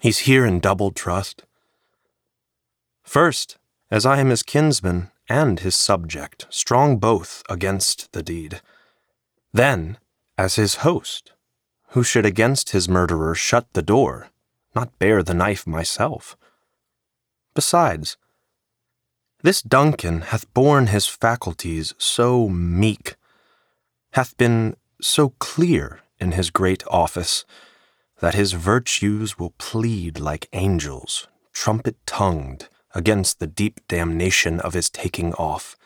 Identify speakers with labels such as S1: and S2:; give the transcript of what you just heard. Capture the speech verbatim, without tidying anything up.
S1: He's here in double trust. First, as I am his kinsman and his subject, strong both against the deed. Then, as his host, who should against his murderer shut the door, not bear the knife myself. Besides, this Duncan hath borne his faculties so meek, hath been so clear in his great office, that his virtues will plead like angels, trumpet-tongued, against the deep damnation of his taking off,